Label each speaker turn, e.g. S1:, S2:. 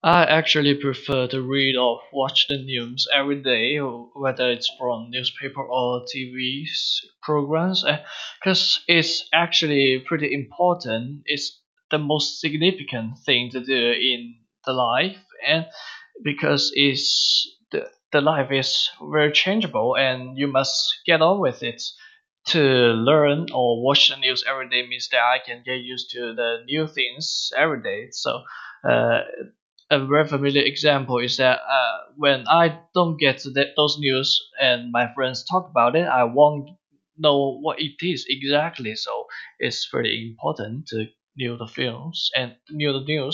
S1: I actually prefer to read or watch the news every day, whether it's from newspaper or TV programs, because it's actually pretty important. It's the most significant thing to do in the life, and because the life is very changeable, and you must get on with it. To learn or watch the news every day means that I can get used to the new things every day. So. Uh, a very familiar example is that when I don't get those news and my friends talk about it, I won't know what it is exactly. So it's pretty important to know the films and know the news.